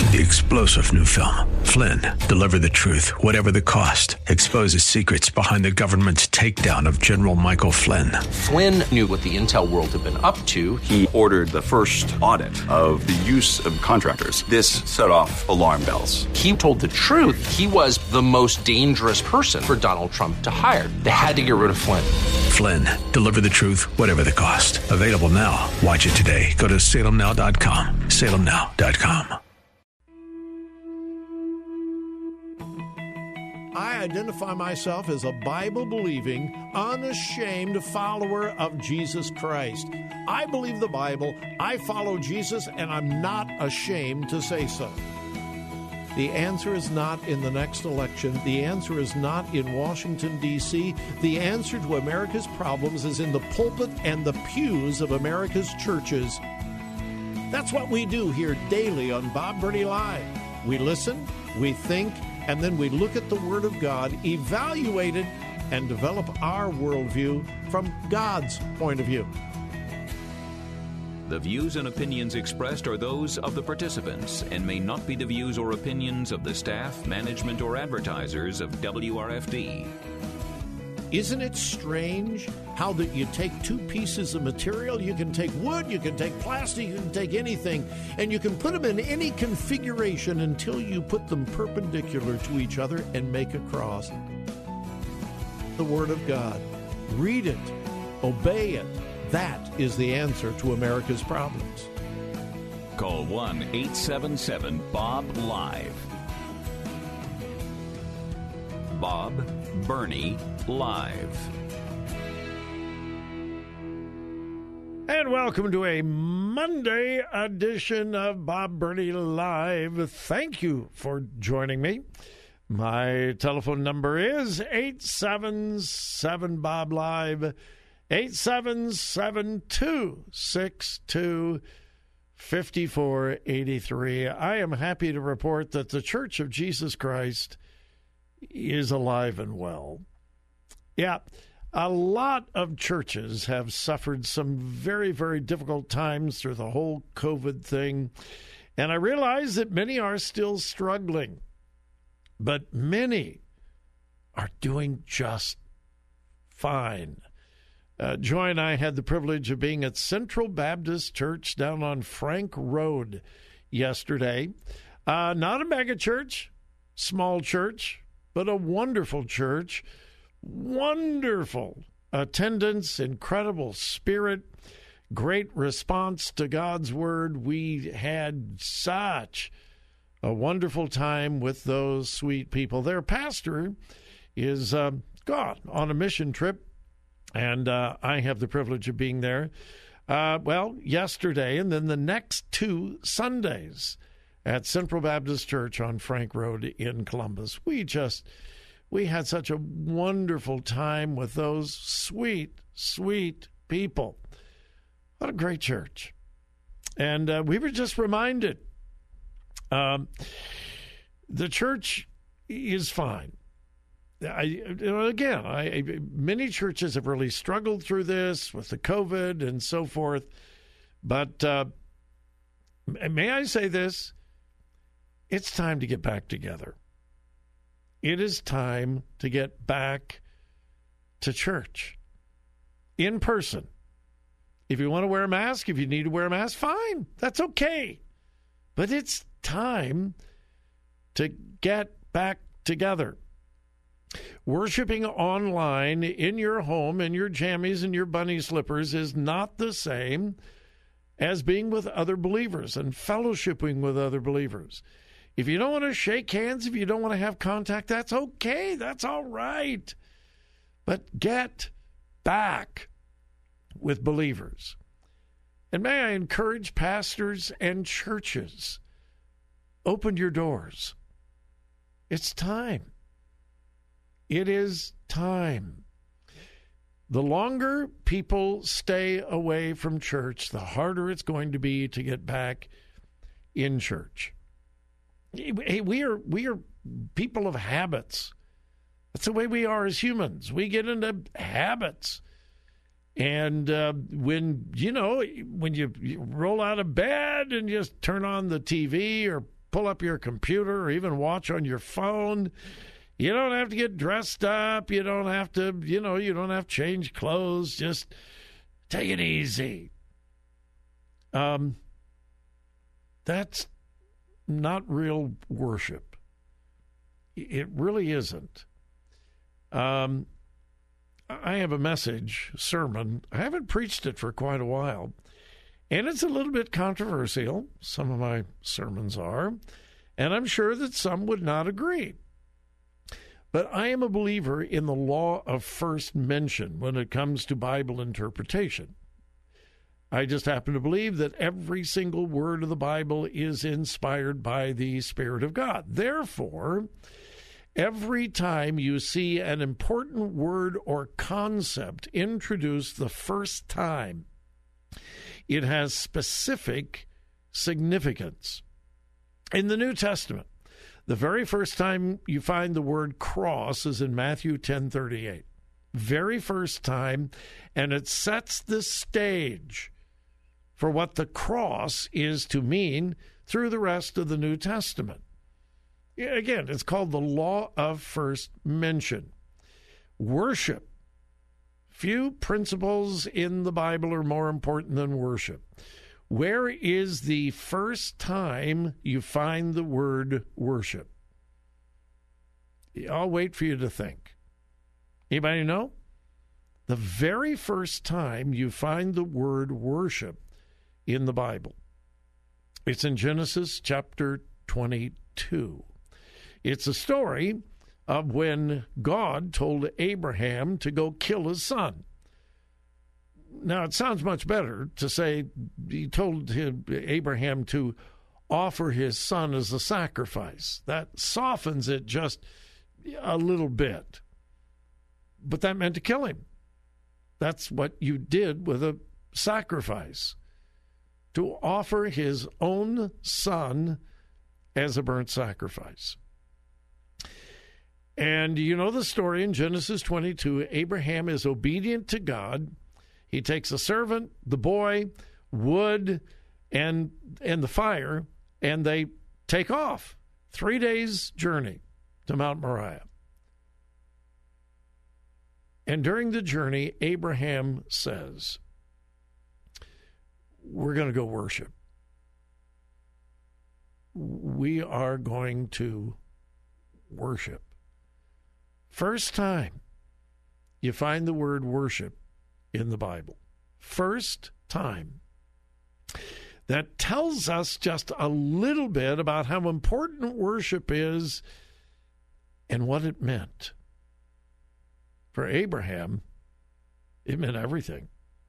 The explosive new film, Flynn, deliver the truth, whatever the cost, exposes secrets behind the government's takedown of General Michael Flynn. Flynn knew what the intel world had been up to. He ordered the first audit of the use of contractors. This set off alarm bells. He told the truth. He was the most dangerous person for Donald Trump to hire. They had to get rid of Flynn. Flynn, deliver the truth, whatever the cost. Available now. Watch it today. Go to salemnow.com. salemnow.com. I identify myself as a Bible-believing, unashamed follower of Jesus Christ. I believe the Bible, I follow Jesus, and I'm not ashamed to say so. The answer is not in the next election. The answer is not in Washington, D.C. The answer to America's problems is in the pulpit and the pews of America's churches. That's what we do here daily on Bob Burney Live. We listen, we think, and then we look at the Word of God, evaluate it, and develop our worldview from God's point of view. The views and opinions expressed are those of the participants and may not be the views or opinions of the staff, management, or advertisers of WRFD. Isn't it strange how that you take two pieces of material, you can take wood, you can take plastic, you can take anything, and you can put them in any configuration until you put them perpendicular to each other and make a cross. The Word of God. Read it. Obey it. That is the answer to America's problems. Call 1-877-BOB-LIVE. Bob Burney Live. And welcome to a Monday edition of Bob Burney Live. Thank you for joining me. My telephone number is 877-BOB-LIVE, 877-262-5483. I am happy to report that the Church of Jesus Christ is alive and well. Yeah, a lot of churches have suffered some very, very difficult times through the whole COVID thing, and I realize that many are still struggling, but many are doing just fine. Joy and I had the privilege of being at Central Baptist Church down on Frank Road yesterday. Not a mega church, small church, but a wonderful church, wonderful attendance, incredible spirit, great response to God's word. We had such a wonderful time with those sweet people. Their pastor is gone on a mission trip, and I have the privilege of being there. Yesterday and then the next 2 Sundays at Central Baptist Church on Frank Road in Columbus. We had such a wonderful time with those sweet, sweet people. What a great church. And we were just reminded the church is fine. Many churches have really struggled through this with the COVID and so forth. But may I say this? It's time to get back together. It is time to get back to church in person. If you want to wear a mask, if you need to wear a mask, fine. That's okay. But it's time to get back together. Worshiping online in your home, in your jammies and your bunny slippers is not the same as being with other believers and fellowshipping with other believers. If you don't want to shake hands, if you don't want to have contact, that's okay. That's all right. But get back with believers. And may I encourage pastors and churches, open your doors. It's time. It is time. The longer people stay away from church, the harder it's going to be to get back in church. Hey, we are people of habits. That's the way we are as humans. We get into habits. And when you roll out of bed and just turn on the TV or pull up your computer or even watch on your phone. You don't have to get dressed up. You don't have to, you don't have to change clothes. Just take it easy. That's not real worship. It really isn't. I have a sermon. I haven't preached it for quite a while. And it's a little bit controversial. Some of my sermons are. And I'm sure that some would not agree. But I am a believer in the law of first mention when it comes to Bible interpretation. I just happen to believe that every single word of the Bible is inspired by the Spirit of God. Therefore, every time you see an important word or concept introduced the first time, it has specific significance. In the New Testament, the very first time you find the word cross is in Matthew 10:38. Very first time, and it sets the stage for what the cross is to mean through the rest of the New Testament. Again, it's called the law of first mention. Worship. Few principles in the Bible are more important than worship. Where is the first time you find the word worship? I'll wait for you to think. Anybody know? The very first time you find the word worship in the Bible. It's in Genesis chapter 22. It's a story of when God told Abraham to go kill his son. Now, it sounds much better to say he told Abraham to offer his son as a sacrifice. That softens it just a little bit. But that meant to kill him. That's what you did with a sacrifice, to offer his own son as a burnt sacrifice. And you know the story in Genesis 22. Abraham is obedient to God. He takes a servant, the boy, wood, and the fire, and they take off. 3 days' journey to Mount Moriah. And during the journey, Abraham says, we're going to go worship. We are going to worship. First time you find the word worship in the Bible. First time. That tells us just a little bit about how important worship is and what it meant. For Abraham, it meant everything.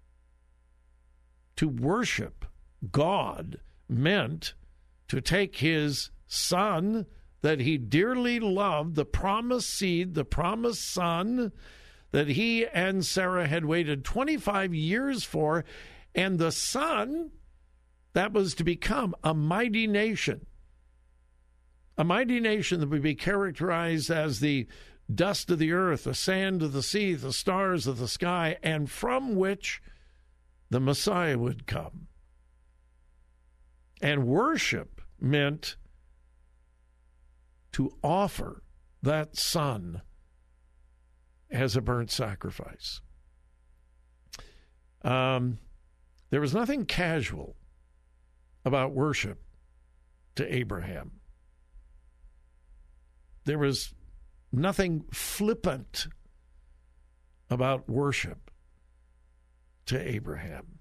To worship God meant to take his son that he dearly loved, the promised seed, the promised son that he and Sarah had waited 25 years for, and the son that was to become a mighty nation that would be characterized as the dust of the earth, the sand of the sea, the stars of the sky, and from which the Messiah would come. And worship meant to offer that son as a burnt sacrifice. There was nothing casual about worship to Abraham. There was nothing flippant about worship to Abraham.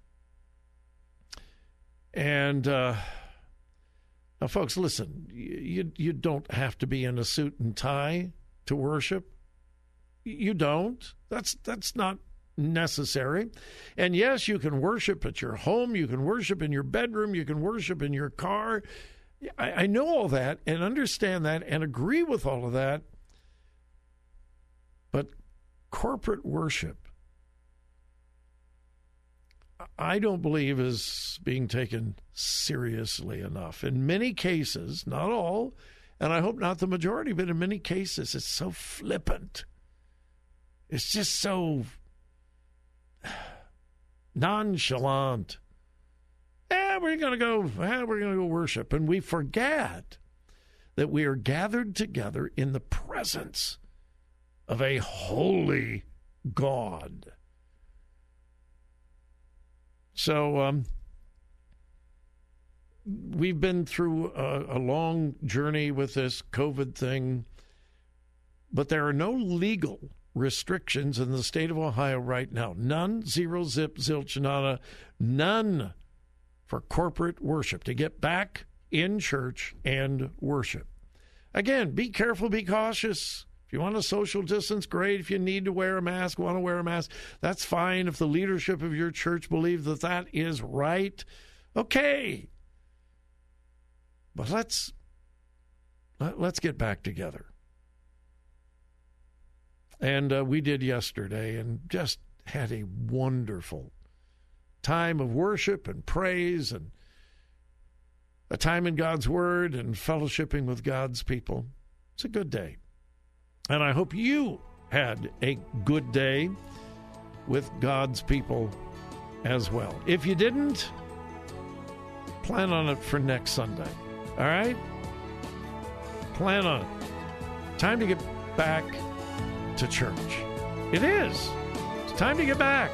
And now, folks, listen, you don't have to be in a suit and tie to worship. You don't. That's not necessary. And yes, you can worship at your home. You can worship in your bedroom. You can worship in your car. I know all that and understand that and agree with all of that. But corporate worship, I don't believe is being taken seriously enough. In many cases, not all, and I hope not the majority, but in many cases, it's so flippant. It's just so nonchalant. We're going to go worship. And we forget that we are gathered together in the presence of a holy God. So we've been through a long journey with this COVID thing, but there are no legal restrictions in the state of Ohio right now. None, zero, zip, zilch, nada, none for corporate worship, to get back in church and worship. Again, be careful, be cautious. If you want to social distance, great. If you need to wear a mask, want to wear a mask, that's fine. If the leadership of your church believes that that is right, okay. But let's get back together. And we did yesterday and just had a wonderful time of worship and praise and a time in God's Word and fellowshipping with God's people. It's a good day. And I hope you had a good day with God's people as well. If you didn't, plan on it for next Sunday. All right? Plan on it. Time to get back to church. It is. It's time to get back.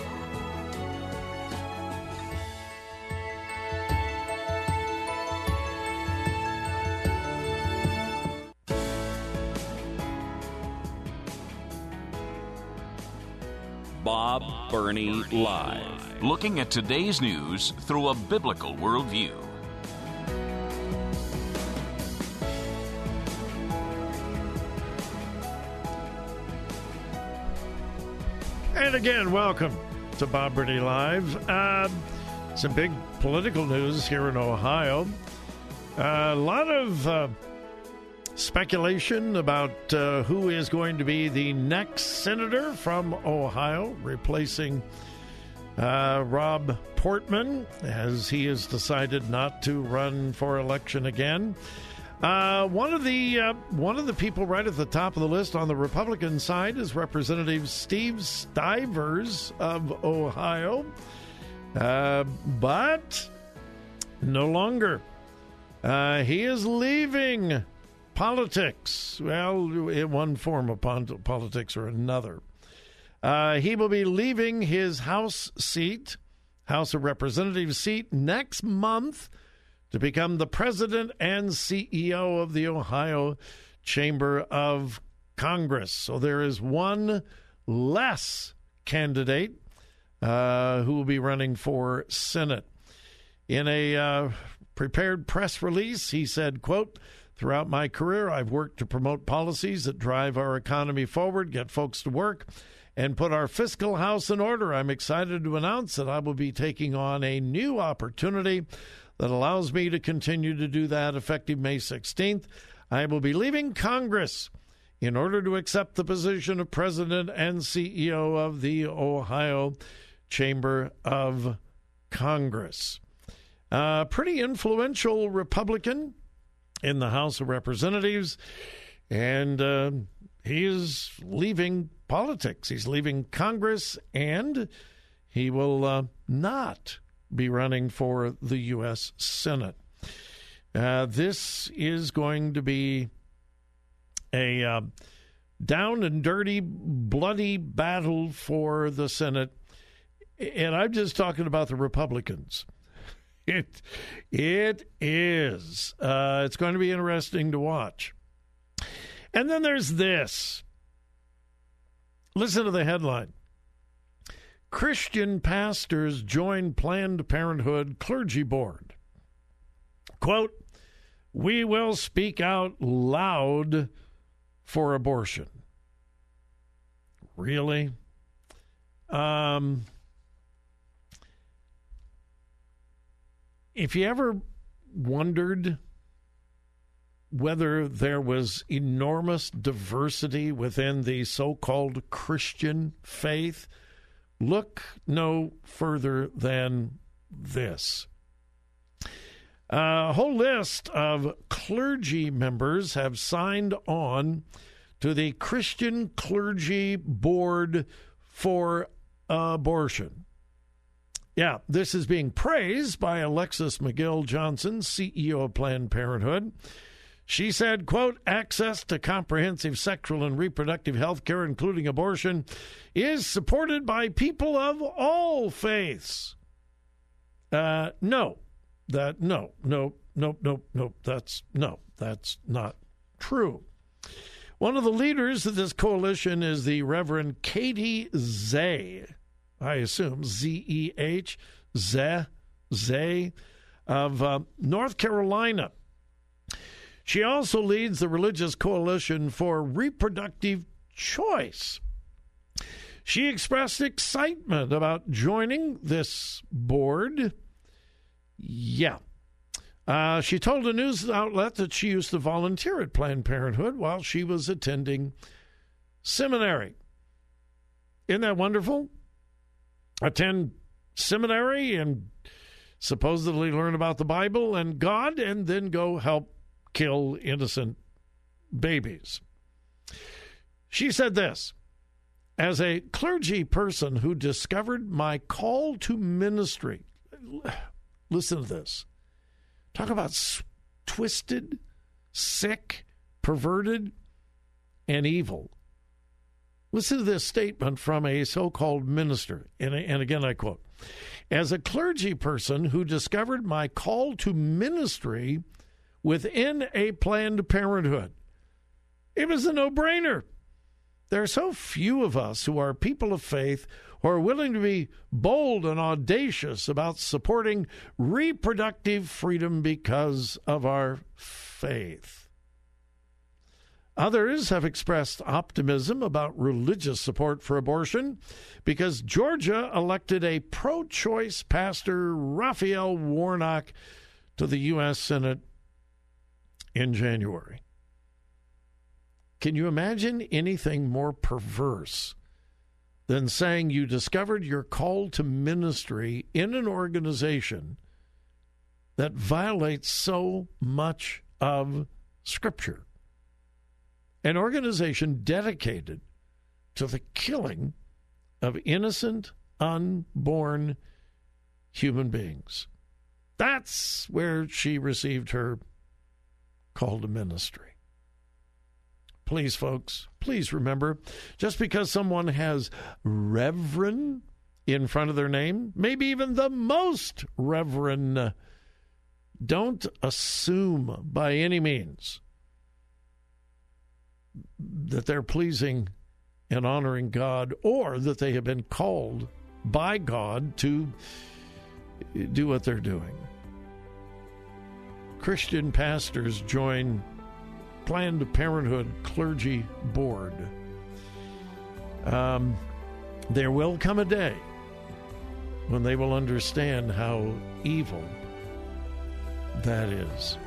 Bob Burney Live. Looking at today's news through a biblical worldview. And again, welcome to Bob Burney Live. Some big political news here in Ohio. A lot of speculation about who is going to be the next senator from Ohio, replacing Rob Portman, as he has decided not to run for election again. One of the people right at the top of the list on the Republican side is Representative Steve Stivers of Ohio, but no longer. He is leaving politics. Well, in one form of politics or another. He will be leaving his House of Representatives seat, next month to become the president and CEO of the Ohio Chamber of Congress. So there is one less candidate who will be running for Senate. In a prepared press release, he said, quote, "Throughout my career, I've worked to promote policies that drive our economy forward, get folks to work, and put our fiscal house in order. I'm excited to announce that I will be taking on a new opportunity that allows me to continue to do that effective May 16th. I will be leaving Congress in order to accept the position of president and CEO of the Ohio Chamber of Congress." Pretty influential Republican in the House of Representatives, and he is leaving politics. He's leaving Congress, and he will not be running for the U.S. Senate. This is going to be a down and dirty, bloody battle for the Senate, and I'm just talking about the Republicans. It is. It's going to be interesting to watch. And then there's this. Listen to the headline. Christian pastors join Planned Parenthood clergy board. Quote, "We will speak out loud for abortion." Really? If you ever wondered whether there was enormous diversity within the so-called Christian faith, look no further than this. A whole list of clergy members have signed on to the Christian Clergy Board for Abortion. Yeah, this is being praised by Alexis McGill Johnson, CEO of Planned Parenthood. She said, quote, access to comprehensive sexual and reproductive health care, including abortion, is supported by people of all faiths. That's not true. One of the leaders of this coalition is the Reverend Katie Zeh, I assume, Z-E-H, Zeh, of North Carolina. She also leads the Religious Coalition for Reproductive Choice. She expressed excitement about joining this board. Yeah. She told a news outlet that she used to volunteer at Planned Parenthood while she was attending seminary. Isn't that wonderful? Attend seminary and supposedly learn about the Bible and God, and then go help kill innocent babies. She said this, as a clergy person who discovered my call to ministry, listen to this. Talk about twisted, sick, perverted, and evil. Listen to this statement from a so-called minister. And again, I quote, as a clergy person who discovered my call to ministry within a Planned Parenthood, it was a no-brainer. There are so few of us who are people of faith who are willing to be bold and audacious about supporting reproductive freedom because of our faith. Others have expressed optimism about religious support for abortion because Georgia elected a pro-choice pastor, Raphael Warnock, to the U.S. Senate in January. Can you imagine anything more perverse than saying you discovered your call to ministry in an organization that violates so much of Scripture? An organization dedicated to the killing of innocent, unborn human beings. That's where she received her call to ministry. Please, folks, please remember, just because someone has Reverend in front of their name, maybe even the most Reverend, don't assume by any means that they're pleasing and honoring God, or that they have been called by God to do what they're doing. Christian pastors join Planned Parenthood Clergy Board. There will come a day when they will understand how evil that is.